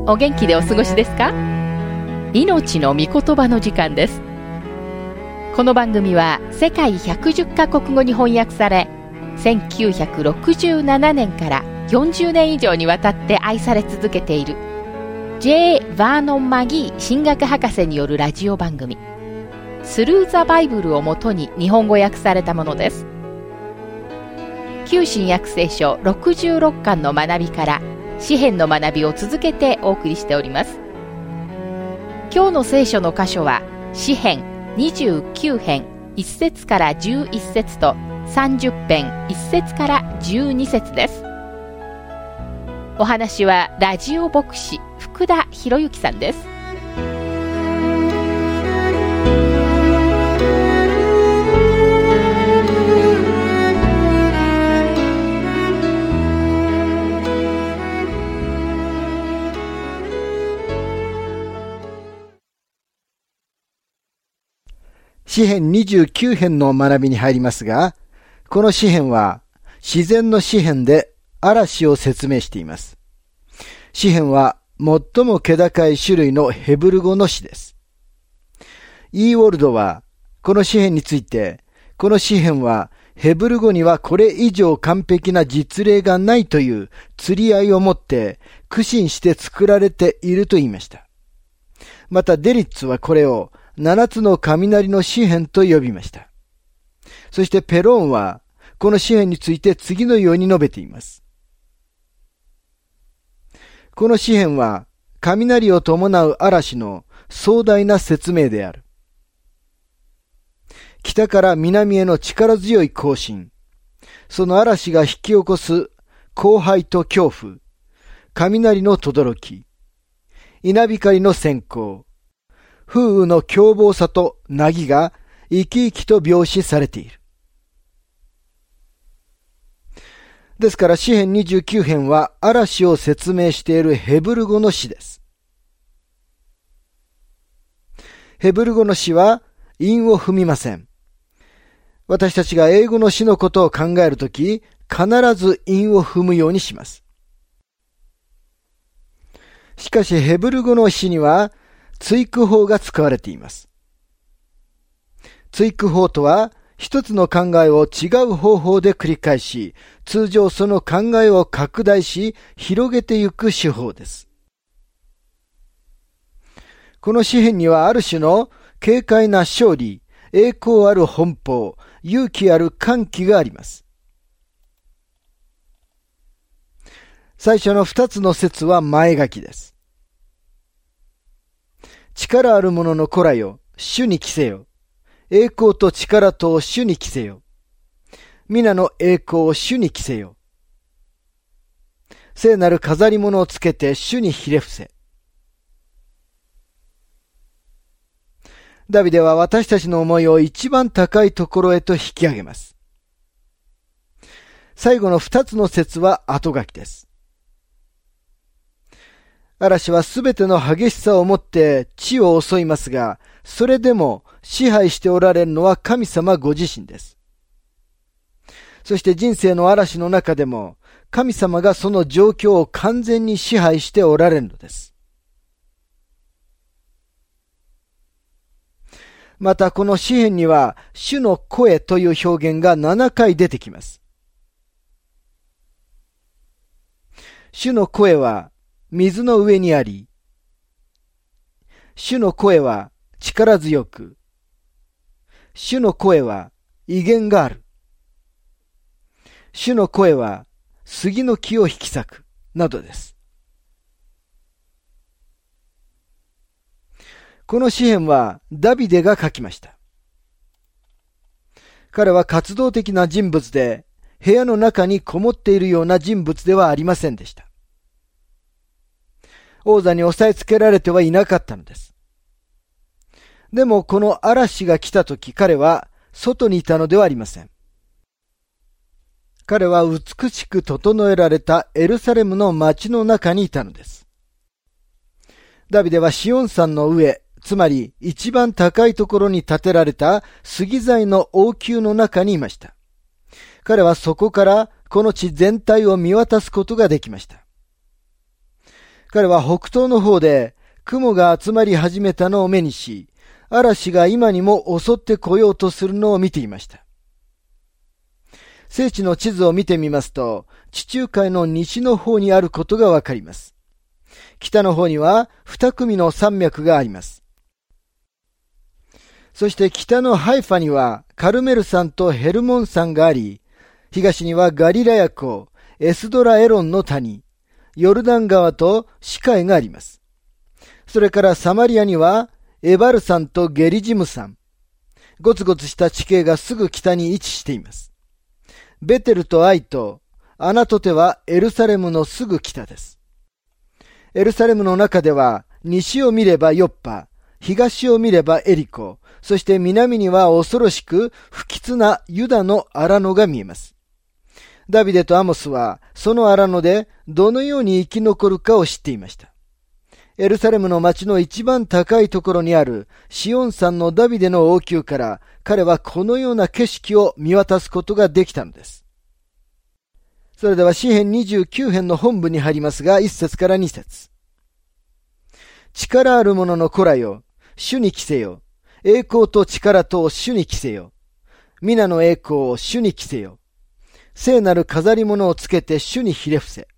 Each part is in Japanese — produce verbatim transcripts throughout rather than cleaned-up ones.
お元気でお過ごしですか？命の御言葉の時間です。この番組は世界ひゃくじゅっカ国語に翻訳され、せんきゅうひゃくろくじゅうななねんからよんじゅうねん以上にわたって愛され続けている ジェイ バーノン・マギー神学博士によるラジオ番組、スルーザバイブルをもとに日本語訳されたものです。旧新約聖書ろくじゅうろっかんの学びから詩編の学びを続けてお送りしております。今日の聖書の箇所は詩編にじゅうきゅうへんいっせつからじゅういっせつとさんじゅっぺんいっせつからじゅうにせつです。お話はラジオ牧師福田博之さんです。 詩編にじゅうきゅうへんの学びに入りますが、この詩編は自然の詩編で嵐を説明しています。詩編は最も気高い種類のヘブル語の詩です。イーウォルドはこの詩編について、この詩編はヘブル語にはこれ以上完璧な実例がないという釣り合いをもって苦心して作られていると言いました。またデリッツはこれを七つの雷の詩編と呼びました。そしてペローンはこの詩編について次のように述べています。この詩編は雷を伴う嵐の壮大な説明である。北から南への力強い行進、その嵐が引き起こす荒廃と恐怖、雷の轟き、稲光の閃光、風雨の凶暴さと凪が生き生きと描写されている。ですから詩編にじゅうきゅうへんは嵐を説明しているヘブル語の詩です。ヘブル語の詩は韻を踏みません。私たちが英語の詩のことを考えるとき、必ず韻を踏むようにします。しかしヘブル語の詩には対句法が使われています。対句法とは、一つの考えを違う方法で繰り返し、通常その考えを拡大し、広げていく手法です。この詩編にはある種の軽快な勝利、栄光ある奔放、勇気ある歓喜があります。最初の二つの説は前書きです。力ある者の子らよ、主に着せよ。栄光と力と主に着せよ。皆の栄光を主に着せよ。聖なる飾り物をつけて主にひれ伏せ。ダビデは私たちの思いを一番高いところへと引き上げます。最後の二つの説は後書きです。嵐はすべての激しさをもって地を襲いますが、それでも支配しておられるのは神様ご自身です。そして人生の嵐の中でも、神様がその状況を完全に支配しておられるのです。またこの詩編には、主の声という表現がななかい出てきます。主の声は、水の上にあり、主の声は力強く、主の声は威厳がある、主の声は杉の木を引き裂く、などです。この詩編はダビデが書きました。彼は活動的な人物で、部屋の中にこもっているような人物ではありませんでした。王座に押さえつけられてはいなかったのです。でもこの嵐が来たとき、彼は外にいたのではありません。彼は美しく整えられたエルサレムの町の中にいたのです。ダビデはシオン山の上、つまり一番高いところに建てられた杉材の王宮の中にいました。彼はそこからこの地全体を見渡すことができました。 彼は北東の方で雲が集まり始めたのを目にし、嵐が今にも襲ってこようとするのを見ていました。聖地の地図を見てみますと、地中海の西の方にあることがわかります。北の方には二組の山脈があります。そして北のハイファにはカルメル山とヘルモン山があり、東にはガリラヤ湖、エスドラエロンの谷、ヨルダン川とシカエがあります。それからサマリアにはエバル山とゲリジム山、ゴツゴツした地形がすぐ北に位置しています。ベテルとアイとアナトテはエルサレムのすぐ北です。エルサレムの中では西を見ればヨッパ、東を見ればエリコ、そして南には恐ろしく不吉なユダの荒野が見えます。ダビデとアモスはその荒野でどのように生き残るかを知っていました。エルサレムの町の一番高いところにあるシオン山のダビデの王宮から彼はこのような景色を見渡すことができたのです。それでは詩編にじゅうきゅう編の本文に入りますが、いっ節からに節。力ある者の子らよ、主に着せよ。栄光と力と主に着せよ。皆の栄光を主に着せよ。聖なる飾り物をつけて主にひれ伏せ。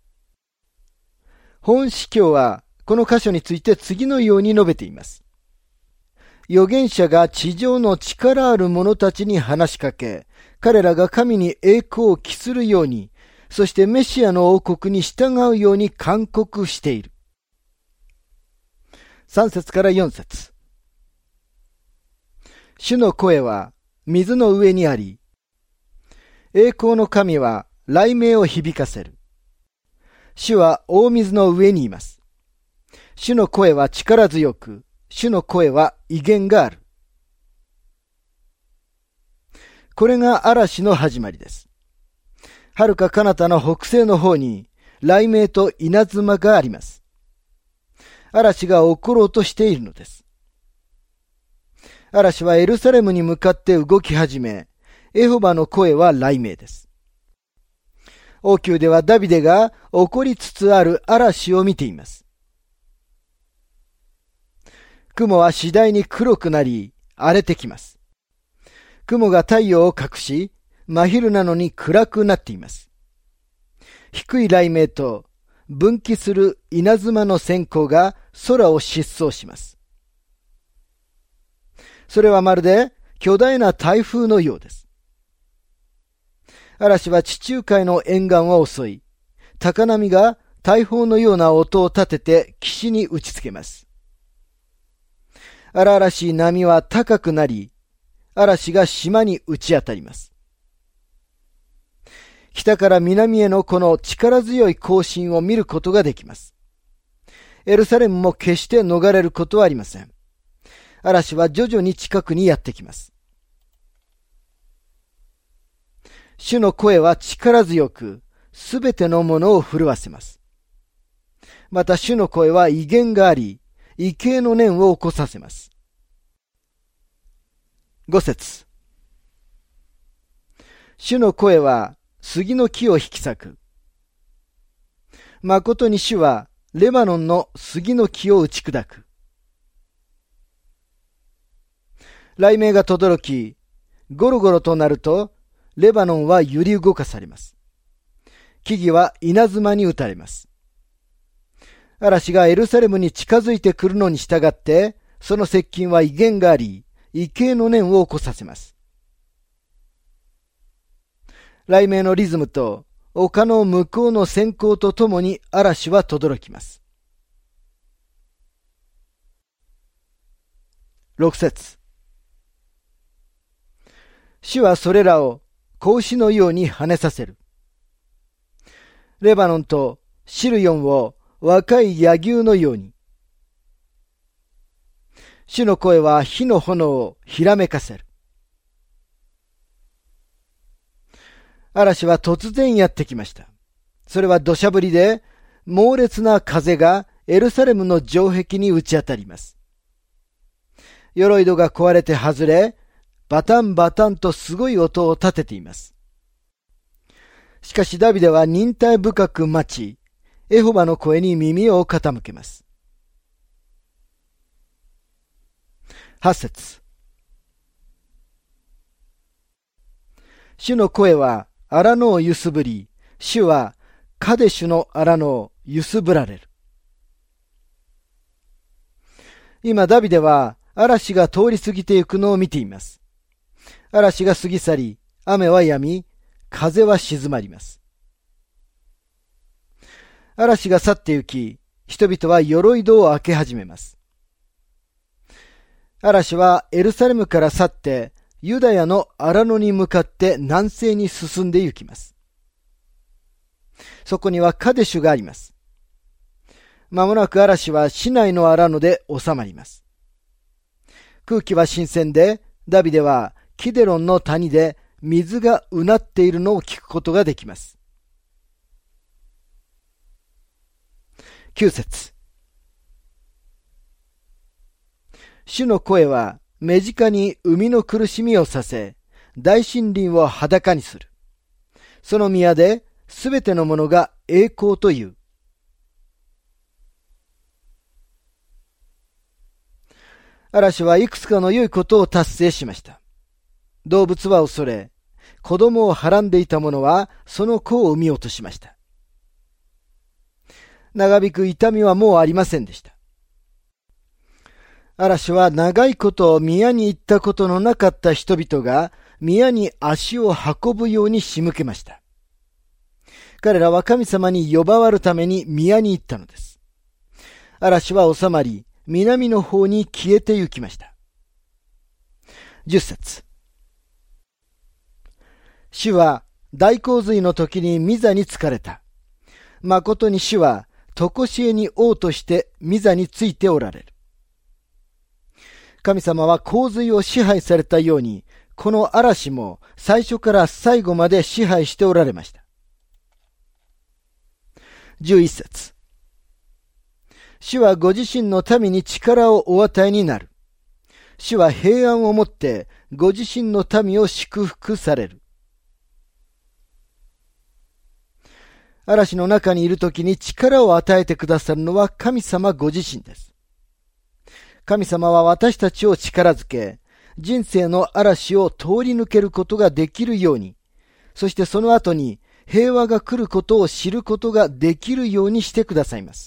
本司教はこの箇所について次のように述べています。預言者が地上の力ある者たちに話しかけ、彼らが神に栄光を期するように、そしてメシアの王国に従うように勧告している。さん節からよん節。主の声は水の上にあり、栄光の神は雷鳴を響かせる。主は大水の上にいます。主の声は力強く、主の声は威厳がある。これが嵐の始まりです。遥か彼方の北西の方に雷鳴と稲妻があります。嵐が起ころうとしているのです。嵐はエルサレムに向かって動き始め、エホバの声は雷鳴です。王宮ではダビデが起こりつつある嵐を見ています。雲は次第に黒くなり、荒れてきます。雲が太陽を隠し、真昼なのに暗くなっています。低い雷鳴と分岐する稲妻の閃光が空を疾走します。それはまるで巨大な台風のようです。嵐は地中海の沿岸を襲い、高波が大砲のような音を立てて岸に打ちつけます。荒々しい波は高くなり、嵐が島に打ち当たります。北から南へのこの力強い行進を見ることができます。エルサレムも決して逃れることはありません。嵐は徐々に近くにやってきます。主の声は力強く、すべてのものを震わせます。また主の声は威厳があり、畏敬の念を起こさせます。ご節。主の声は杉の木を引き裂く。誠に主はレバノンの杉の木を打ち砕く。雷鳴が轟き、ゴロゴロとなると、レバノンは揺り動かされます。木々は稲妻に打たれます。嵐がエルサレムに近づいてくるのに従って、その接近は威厳があり、畏敬の念を起こさせます。雷鳴のリズムと丘の向こうの閃光とともに嵐は轟きます。ろく節。主はそれらを子牛のように跳ねさせる。レバノンとシルヨンを若い野牛のように。主の声は火の炎をひらめかせる。嵐は突然やってきました。それは土砂降りで、猛烈な風がエルサレムの城壁に打ち当たります。鎧戸が壊れて外れ、バタンバタンとすごい音を立てています。しかしダビデは忍耐深く待ち、 エホバの声に耳を傾けます。八節。主の声は荒野を揺すぶり、主はカデシュの荒野を揺すぶられる。今ダビデは嵐が通り過ぎていくのを見ています。嵐が過ぎ去り、雨は止み、風は静まります。嵐が去って行き、人々は鎧戸を開け始めます。嵐はエルサレムから去って、ユダヤの荒野に向かって南西に進んで行きます。そこにはカデシュがあります。まもなく嵐は市内の荒野で収まります。空気は新鮮で、ダビデはキデロンの谷で水がうなっているのを聞くことができます。九節。主の声は目近に海の苦しみをさせ、大森林を裸にする。その宮で、すべてのものが栄光という。嵐はいくつかの良いことを達成しました。動物は恐れ、子供をはらんでいた者はその子を産み落としました。長引く痛みはもうありませんでした。嵐は長いこと宮に行ったことのなかった人々が宮に足を運ぶように仕向けました。彼らは神様に呼ばわるために宮に行ったのです。嵐は収まり、南の方に消えて行きました。十節。主は大洪水の時に御座に疲れた。誠に主は常しえに王として御座についておられる。神様は洪水を支配されたように、この嵐も最初から最後まで支配しておられました。十一節。主はご自身の民に力をお与えになる。主は平安をもってご自身の民を祝福される。嵐の中にいるときに力を与えてくださるのは神様ご自身です。神様は私たちを力づけ、人生の嵐を通り抜けることができるように、そしてその後に平和が来ることを知ることができるようにしてくださいます。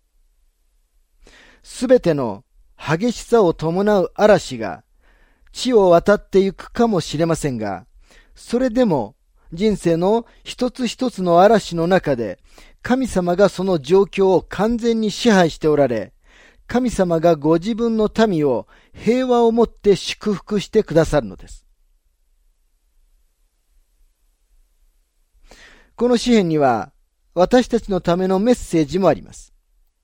すべての激しさを伴う嵐が地を渡っていくかもしれませんが、それでも人生の一つ一つの嵐の中で神様がその状況を完全に支配しておられ、神様がご自分の民を平和をもって祝福してくださるのです。この詩篇には私たちのためのメッセージもあります。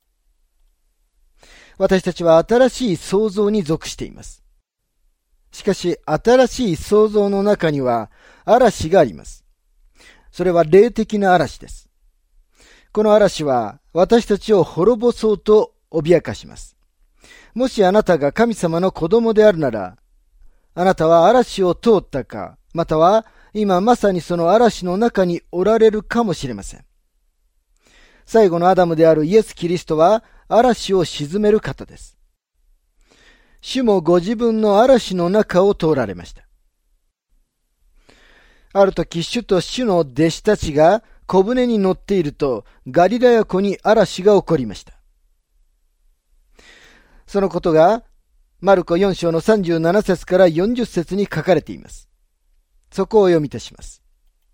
私たちは新しい創造に属しています。しかし新しい創造の中には嵐があります。それは霊的な嵐です。この嵐は私たちを滅ぼそうと脅かします。もしあなたが神様の子供であるなら、あなたは嵐を通ったか、または今まさにその嵐の中におられるかもしれません。最後のアダムであるイエス・キリストは嵐を鎮める方です。主もご自分の嵐の中を通られました。ある時、主と主の弟子たちが小舟に乗っていると、ガリラヤ湖に嵐が起こりました。そのことが、マルコよん章のさんじゅうなな節からよんじゅう節に書かれています。そこを読み出します。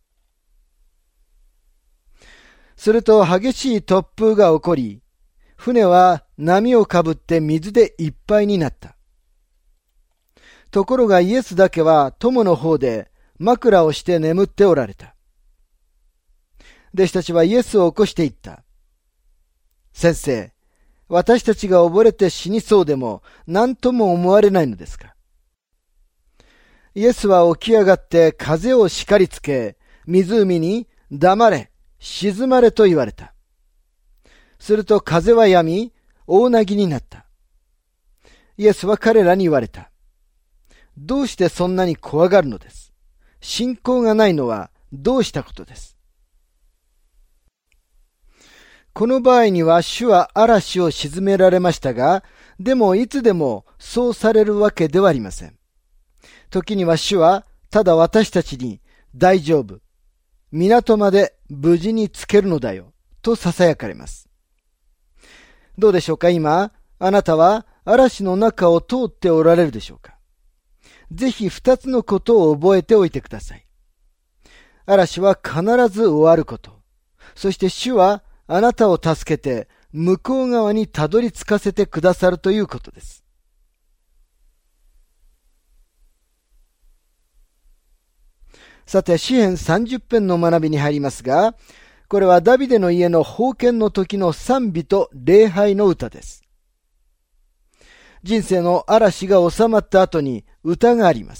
すると激しい突風が起こり、船は波をかぶって水でいっぱいになった。ところがイエスだけは友の方で枕をして眠っておられた。弟子たちはイエスを起こして言った。先生、私たちが溺れて死にそうでも何とも思われないのですか。イエスは起き上がって風を叱りつけ、湖に黙れ、静まれと言われた。すると風は止み、大凪になった。イエスは彼らに言われた。どうしてそんなに怖がるのです。信仰がないのはどうしたことです。 この場合には主は嵐を沈められましたが、でもいつでもそうされるわけではありません。時には主はただ私たちに大丈夫、港まで無事に着けるのだよ、と囁かれます。どうでしょうか？今、あなたは嵐の中を通っておられるでしょうか？ぜひ二つのことを覚えておいてください。嵐は必ず終わること。そして主はあなたを助けて向こう側にたどり着かせてくださるということです。さて、詩編さんじゅっ編の学びに入りますが、これはダビデの家の封建の時の賛美と礼拝の歌です。人生の嵐が収まった後に歌があります。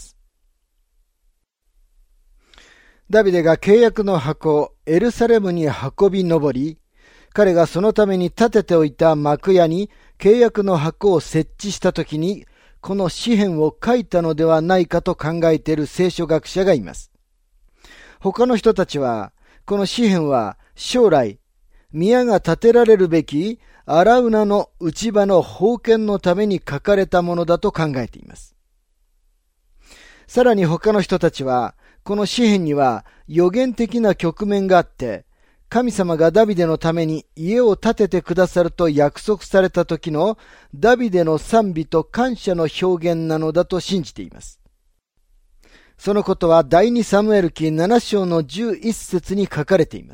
ダビデが契約の箱をエルサレムに運び上り、彼がそのために建てておいた幕屋に契約の箱を設置したときに、この詩編を書いたのではないかと考えている聖書学者がいます。他の人たちは、この詩編は将来、宮が建てられるべき荒海の内場の封建のために書かれたものだと考えています。さらに他の人たちは、この詩編には予言的な局面があって、神様がダビデのために家を建ててくださると約束された時のダビデの賛美と感謝の表現なのだと信じています。そのことは第二サムエル記なな章のじゅういっ節に書かれています。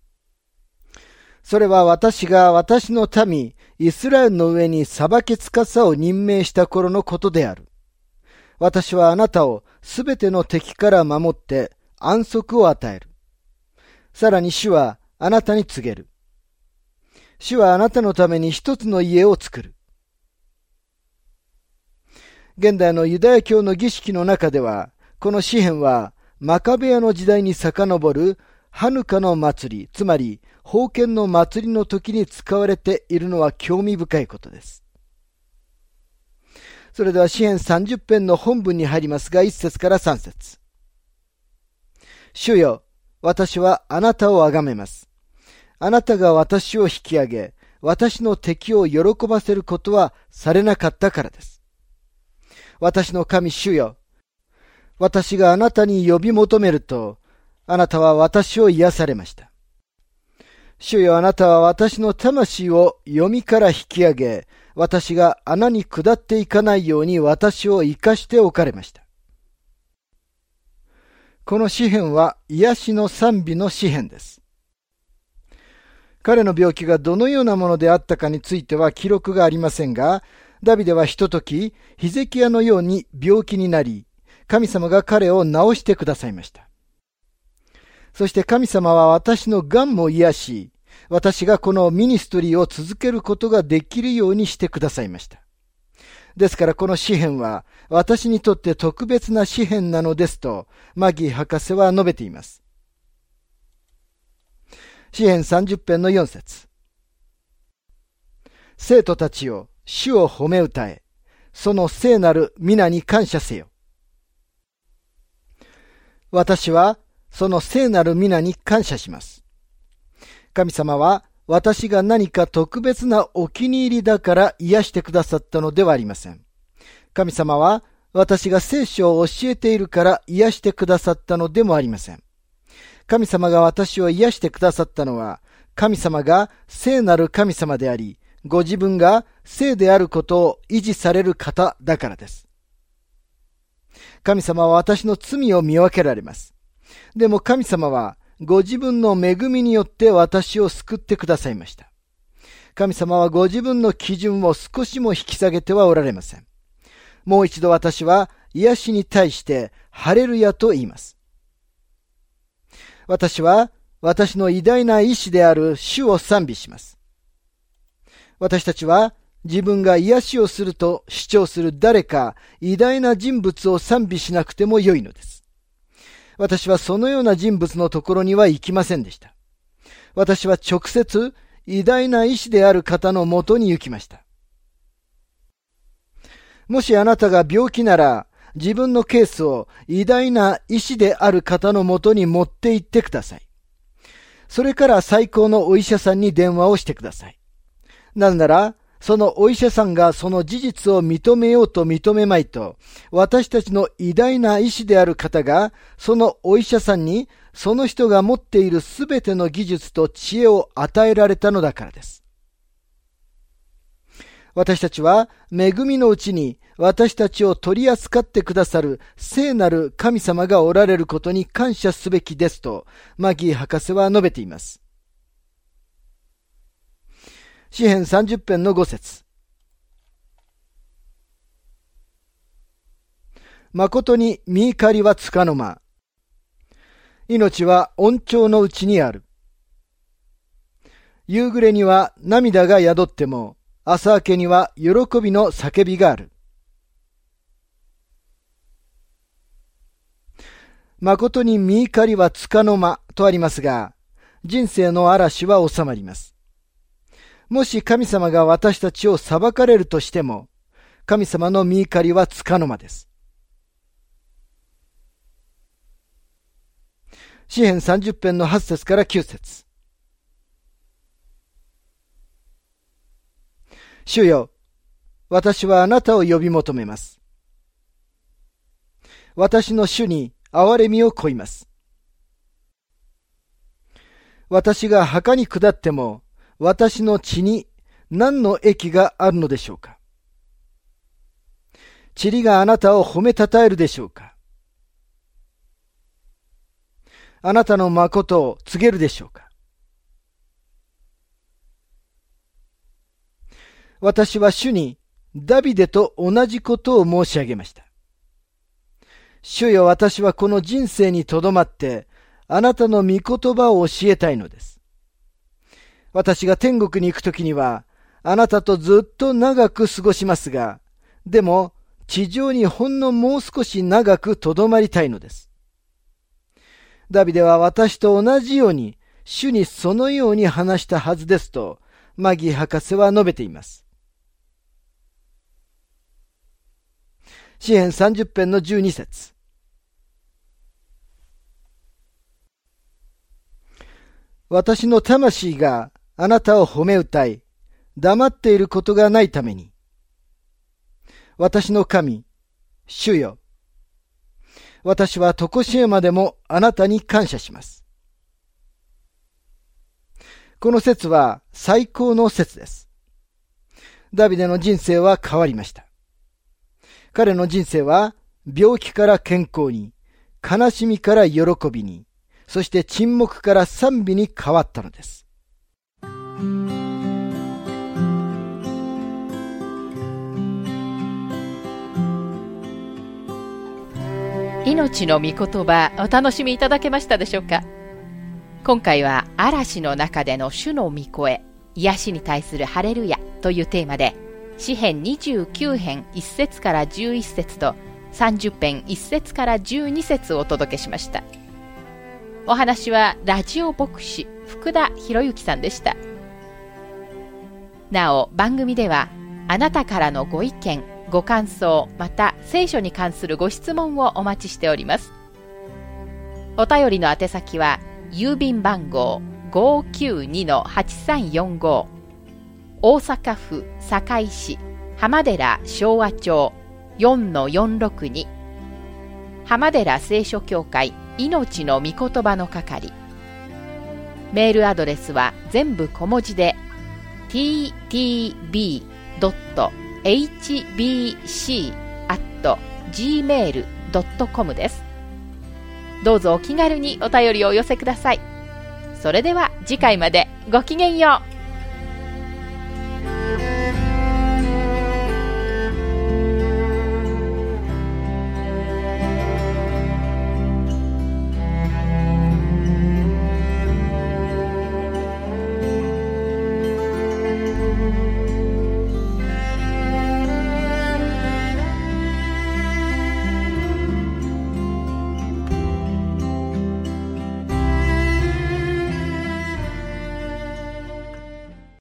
それは私が私の民イスラエルの上に裁き司を任命した頃のことである。私はあなたをすべての敵から守って安息を与える。さらに主はあなたに告げる。主はあなたのために一つの家を作る。現代のユダヤ教の儀式の中では、この詩編はマカベヤの時代に遡るハヌカの祭り、つまり封建の祭りの時に使われているのは興味深いことです。それでは詩編さんじゅっ編の本文に入りますが、いっ節からさん節。主よ、私はあなたをあがめます。あなたが私を引き上げ、私の敵を喜ばせることはされなかったからです。私の神主よ、私があなたに呼び求めると、あなたは私を癒されました。主よ、あなたは私の魂を読みから引き上げ、私が穴に下っていかないように私を生かしておかれました。この詩編は癒しの賛美の詩編です。彼の病気がどのようなものであったかについては記録がありませんが、ダビデはひとときヒゼキヤのように病気になり、神様が彼を治してくださいました。そして神様は私の癌も癒し、私がこのミニストリーを続けることができるようにしてくださいました。ですからこの詩編は私にとって特別な詩編なのですとマギー博士は述べています。詩編さんじゅっ編のよん節。生徒たちよ、主を褒め歌え、その聖なる皆に感謝せよ。私はその聖なる皆に感謝します。神様は私が何か特別なお気に入りだから癒してくださったのではありません。神様は私が聖書を教えているから癒してくださったのでもありません。神様が私を癒してくださったのは、神様が聖なる神様であり、ご自分が聖であることを維持される方だからです。神様は私の罪を見分けられます。でも神様はご自分の恵みによって私を救ってくださいました。神様はご自分の基準を少しも引き下げてはおられません。もう一度私は癒しに対してハレルヤと言います。私は私の偉大な意志である主を賛美します。私たちは自分が癒しをすると主張する誰か偉大な人物を賛美しなくてもよいのです。私はそのような人物のところには行きませんでした。私は直接偉大な意志である方のもとに行きました。もしあなたが病気なら、自分のケースを偉大な医師である方のもとに持って行ってください。 それから最高のお医者さんに電話をしてください。なぜなら、そのお医者さんがその事実を認めようと認めまいと、私たちの偉大な医師である方が、そのお医者さんにその人が持っているすべての技術と知恵を与えられたのだからです。私たちは恵みのうちに私たちを取り扱ってくださる聖なる神様がおられることに感謝すべきですと、マギー博士は述べています。詩編さんじゅっ編のご節。誠に見怒りはつかの間。命は恩寵のうちにある。夕暮れには涙が宿っても、朝明けには喜びの叫びがある。誠に見怒りはつかの間とありますが、人生の嵐は収まります。もし神様が私たちを裁かれるとしても、神様の見怒りはつかの間です。詩編さんじゅっ編のはち節からきゅう節。主よ、私はあなたを呼び求めます。私の主に憐れみを乞います。私が墓に下っても、私の血に何の益があるのでしょうか。塵があなたを褒めたたえるでしょうか。あなたの誠を告げるでしょうか。私は主にダビデと同じことを申し上げました。主よ、私はこの人生にとどまってあなたの御言葉を教えたいのです。私が天国に行くときには、あなたとずっと長く過ごしますが、でも地上にほんのもう少し長くとどまりたいのです。ダビデは私と同じように、主にそのように話したはずですと、マギー博士は述べています。詩編さんじゅっ編のじゅうに節。私の魂があなたを褒め歌い、黙っていることがないために。私の神、主よ。私は常しえまでもあなたに感謝します。この説は最高の説です。ダビデの人生は変わりました。彼の人生は病気から健康に、悲しみから喜びに、そして沈黙から賛美に変わったのです。 命の御言葉、お楽しみいただけましたでしょうか。今回は嵐の中での主の御声、癒しに対するハレルヤというテーマで、詩編にじゅうきゅう編いち節からじゅういち節とさんじゅっ編いち節からじゅうに節をお届けしました。お話はラジオ牧師福田博之さんでした。なお番組ではあなたからのご意見、ご感想、また聖書に関するご質問をお待ちしております。お便りの宛先は郵便番号 ごーきゅうにのはちさんよんご、 大阪府堺市浜寺昭和町 よんのよんろくに、 浜寺聖書協会命の御言葉の係。メールアドレスは全部小文字で ティーティービードットエイチビーシー アット ジーメール ドットコム です。どうぞお気軽にお便りをお寄せください。それでは次回までごきげんよう。